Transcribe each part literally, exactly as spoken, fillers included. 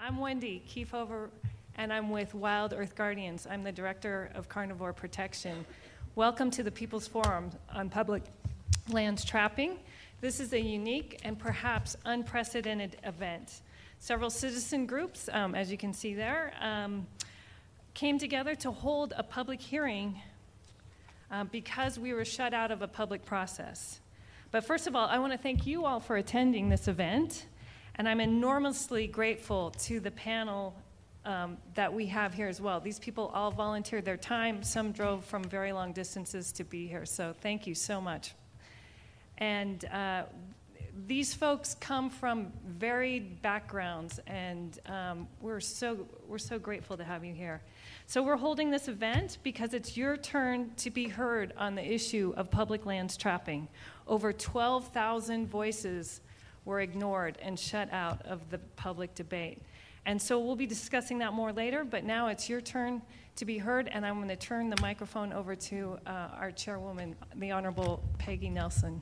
I'm Wendy Kiefover, and I'm with Wild Earth Guardians. I'm the Director of Carnivore Protection. Welcome to the People's Forum on Public Lands Trapping. This is a unique and perhaps unprecedented event. Several citizen groups, um, as you can see there, um, came together to hold a public hearing uh, because we were shut out of a public process. But first of all, I want to thank you all for attending this event, and I'm enormously grateful to the panel um, that we have here as well. These people all volunteered their time. Some drove from very long distances to be here, so thank you so much. And uh, these folks come from varied backgrounds, and um, we're so we're so grateful to have you here. So we're holding this event because it's your turn to be heard on the issue of public lands trapping. Over twelve thousand voices were ignored and shut out of the public debate. And so we'll be discussing that more later, but now it's your turn to be heard, and I'm going to turn the microphone over to uh, our chairwoman, the Honorable Peggy Nelson.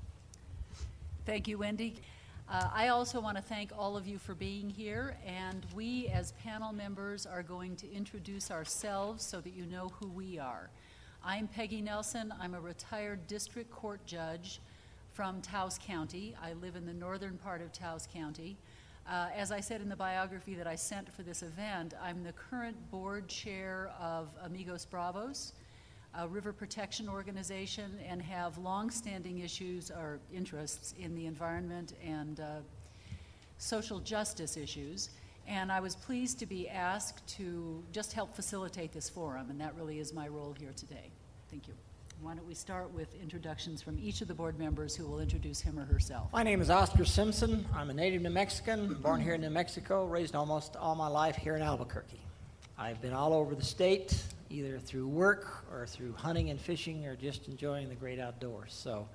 Thank you, Wendy. Uh, I also want to thank all of you for being here, and we as panel members are going to introduce ourselves so that you know who we are. I'm Peggy Nelson. I'm a retired district court judge from Taos County. I live in the northern part of Taos County. Uh, as I said in the biography that I sent for this event, I'm the current board chair of Amigos Bravos, a river protection organization, and have long-standing issues or interests in the environment and uh, social justice issues. And I was pleased to be asked to just help facilitate this forum, and that really is my role here today. Thank you. Why don't we start with introductions from each of the board members who will introduce him or herself. My name is Oscar Simpson. I'm a native New Mexican, born here in New Mexico, raised almost all my life here in Albuquerque. I've been all over the state, either through work or through hunting and fishing or just enjoying the great outdoors. So,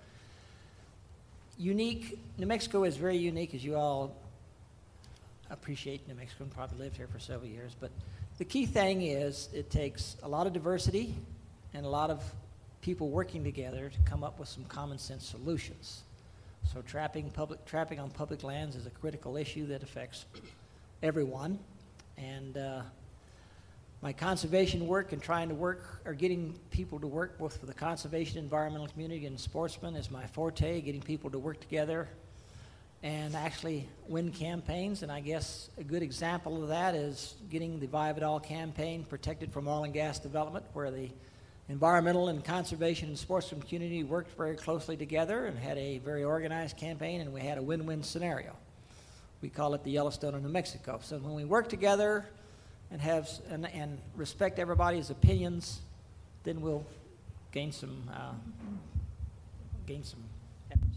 unique, New Mexico is very unique, as you all appreciate. New Mexico and probably lived here for several years, but the key thing is it takes a lot of diversity and a lot of people working together to come up with some common sense solutions. So trapping public trapping on public lands is a critical issue that affects everyone, and uh, my conservation work and trying to work or getting people to work both for the conservation, environmental community, and sportsmen is my forte, getting people to work together and actually win campaigns. And I guess a good example of that is getting the Vive It All campaign protected from oil and gas development, where the environmental and conservation and sportsman community worked very closely together and had a very organized campaign, and we had a win-win scenario. We call it the Yellowstone of New Mexico. So when we work together and have and, and respect everybody's opinions, then we'll gain some uh, gain some efforts.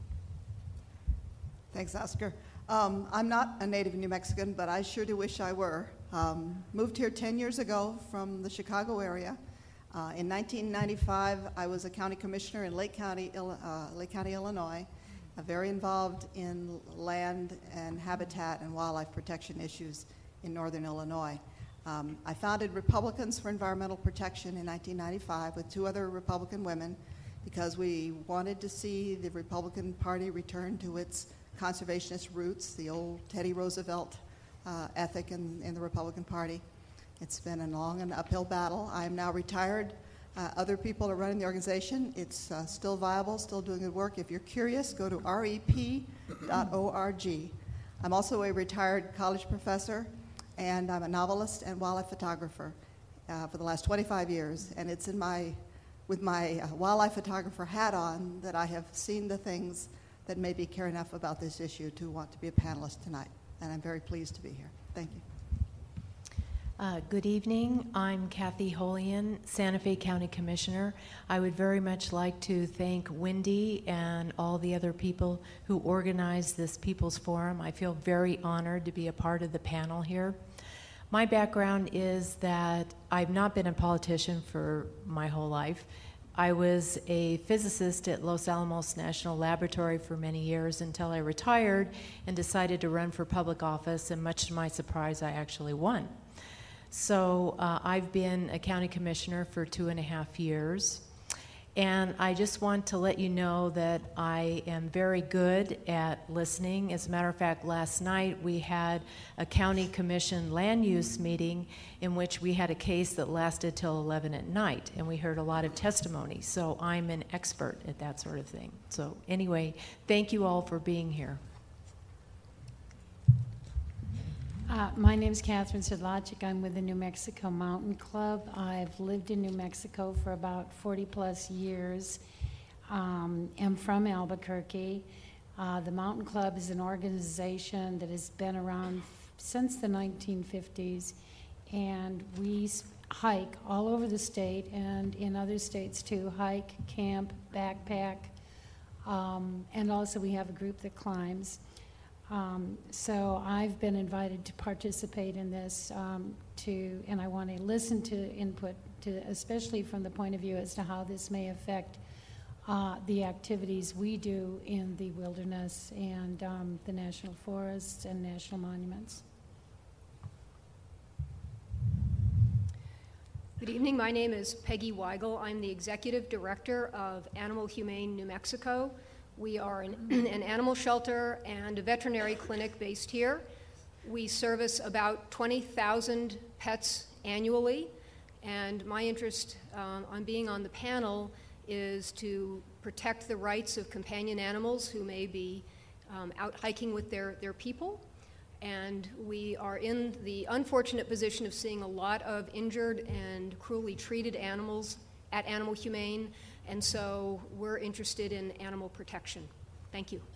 Thanks, Oscar. Um, I'm not a native New Mexican, but I sure do wish I were. Um, moved here ten years ago from the Chicago area. Uh, in nineteen ninety-five, I was a county commissioner in Lake County, uh, Lake County, Illinois, uh, very involved in land and habitat and wildlife protection issues in northern Illinois. Um, I founded Republicans for Environmental Protection in nineteen ninety-five with two other Republican women because we wanted to see the Republican Party return to its conservationist roots, the old Teddy Roosevelt uh, ethic in, in the Republican Party. It's been a long and uphill battle. I am now retired. Uh, other people are running the organization. It's uh, still viable, still doing good work. If you're curious, go to R E P dot org. I'm also a retired college professor, and I'm a novelist and wildlife photographer uh, for the last twenty-five years. And it's in my, with my uh, wildlife photographer hat on that I have seen the things that made me care enough about this issue to want to be a panelist tonight. And I'm very pleased to be here. Thank you. Uh, good evening. I'm Kathy Holian, Santa Fe County Commissioner. I would very much like to thank Wendy and all the other people who organized this People's Forum. I feel very honored to be a part of the panel here. My background is that I've not been a politician for my whole life. I was a physicist at Los Alamos National Laboratory for many years until I retired and decided to run for public office, and much to my surprise, I actually won. So uh, I've been a county commissioner for two and a half years, And I just want to let you know that I am very good at listening. As a matter of fact, last night we had a county commission land use meeting in which we had a case that lasted till eleven at night, and we heard a lot of testimony. So I'm an expert at that sort of thing. So anyway, thank you all for being here. Uh, my name is Catherine Sedlacek. I'm with the New Mexico Mountain Club. I've lived in New Mexico for about forty plus years. Um, I'm from Albuquerque. Uh, the Mountain Club is an organization that has been around f- since the nineteen fifties, and we s- hike all over the state and in other states too, hike, camp, backpack, um, and also we have a group that climbs. Um, so I've been invited to participate in this um, to, and I want to listen to input, to, especially from the point of view as to how this may affect uh, the activities we do in the wilderness and um, the national forests and national monuments. Good evening. My name is Peggy Weigel. I'm the Executive Director of Animal Humane New Mexico. We are an, an animal shelter and a veterinary clinic based here. We service about twenty thousand pets annually, and my interest um, on being on the panel is to protect the rights of companion animals who may be um, out hiking with their, their people. And we are in the unfortunate position of seeing a lot of injured and cruelly treated animals at Animal Humane. And so we're interested in animal protection. Thank you.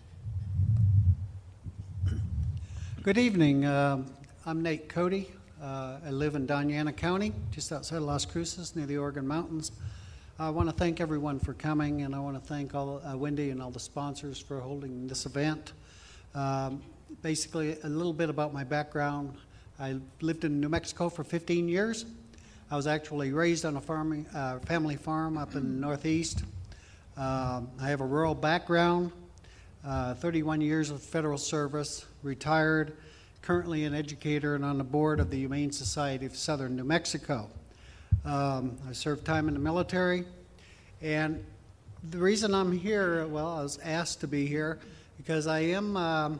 Good evening. Uh, I'm Nate Cody. Uh, I live in Doñana County, just outside of Las Cruces, near the Oregon Mountains. I want to thank everyone for coming, and I want to thank all uh, Wendy and all the sponsors for holding this event. Um, basically, a little bit about my background. I lived in New Mexico for fifteen years. I was actually raised on a farming, uh, family farm up in the Northeast. Um, I have a rural background, uh, thirty-one years of federal service, retired, currently an educator and on the board of the Humane Society of Southern New Mexico. Um, I served time in the military, and the reason I'm here, well, I was asked to be here because I am um,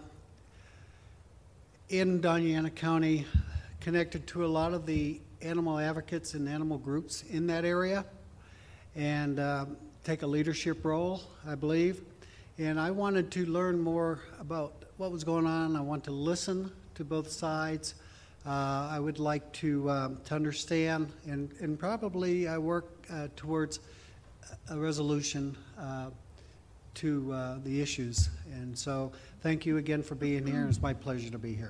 in Doñana County, connected to a lot of the animal advocates and animal groups in that area, and uh, take a leadership role, I believe. And I wanted to learn more about what was going on. I want to listen to both sides. Uh, I would like to um, to understand, and, and probably I work uh, towards a resolution uh, to uh, the issues. And so thank you again for being here. It's my pleasure to be here.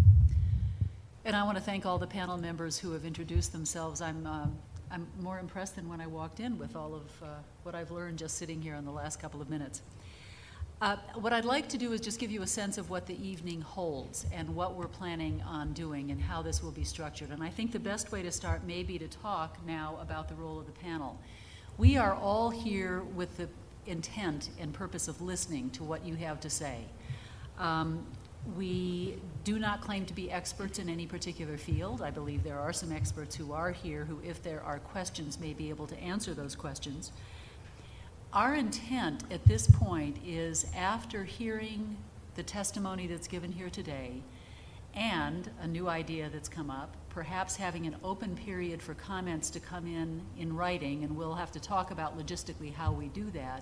And I want to thank all the panel members who have introduced themselves. I'm, uh, I'm more impressed than when I walked in with all of uh, what I've learned just sitting here in the last couple of minutes. Uh, what I'd like to do is just give you a sense of what the evening holds and what we're planning on doing and how this will be structured. And I think the best way to start may be to talk now about the role of the panel. We are all here with the intent and purpose of listening to what you have to say. Um, We do not claim to be experts in any particular field. I believe there are some experts who are here who, if there are questions, may be able to answer those questions. Our intent at this point is, after hearing the testimony that's given here today and a new idea that's come up, perhaps having an open period for comments to come in in writing, and we'll have to talk about logistically how we do that,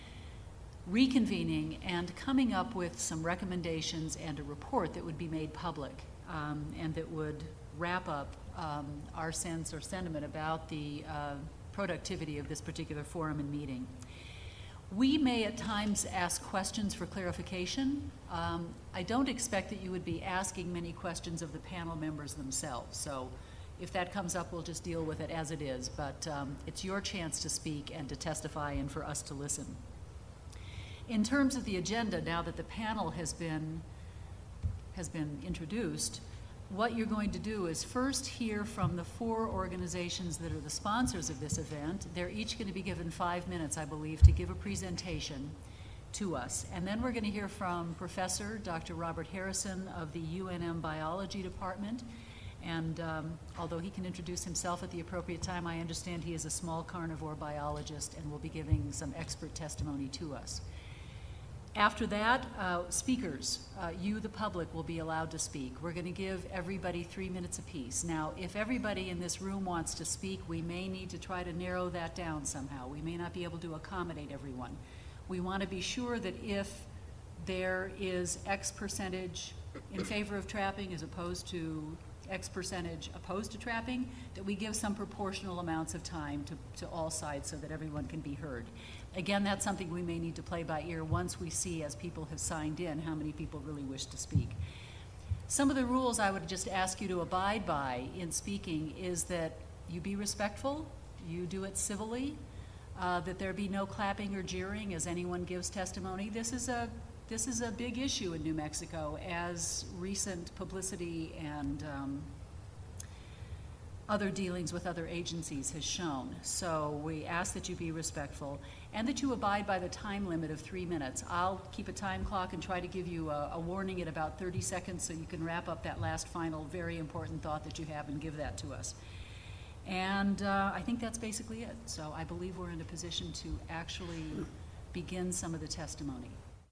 reconvening and coming up with some recommendations and a report that would be made public um, and that would wrap up um, our sense or sentiment about the uh, productivity of this particular forum and meeting. We may at times ask questions for clarification. Um, I don't expect that you would be asking many questions of the panel members themselves, so if that comes up, we'll just deal with it as it is, but um, it's your chance to speak and to testify and for us to listen. In terms of the agenda, now that the panel has been, has been introduced, what you're going to do is first hear from the four organizations that are the sponsors of this event. They're each going to be given five minutes, I believe, to give a presentation to us. And then we're going to hear from Professor Doctor Robert Harrison of the U N M Biology Department, And um, although he can introduce himself at the appropriate time, I understand he is a small carnivore biologist and will be giving some expert testimony to us. After that, uh, speakers, uh, you, the public, will be allowed to speak. We're going to give everybody three minutes apiece. Now, if everybody in this room wants to speak, we may need to try to narrow that down somehow. We may not be able to accommodate everyone. We want to be sure that if there is X percentage in favor of trapping as opposed to X percentage opposed to trapping, that we give some proportional amounts of time to, to all sides so that everyone can be heard. Again, that's something we may need to play by ear once we see, as people have signed in, how many people really wish to speak. Some of the rules I would just ask you to abide by in speaking is that you be respectful, you do it civilly, uh, that there be no clapping or jeering as anyone gives testimony. This is a This is a big issue in New Mexico, as recent publicity and um, other dealings with other agencies has shown. So we ask that you be respectful and that you abide by the time limit of three minutes. I'll keep a time clock and try to give you a, a warning at about thirty seconds so you can wrap up that last final very important thought that you have and give that to us. And uh, I think that's basically it. So I believe we're in a position to actually begin some of the testimony.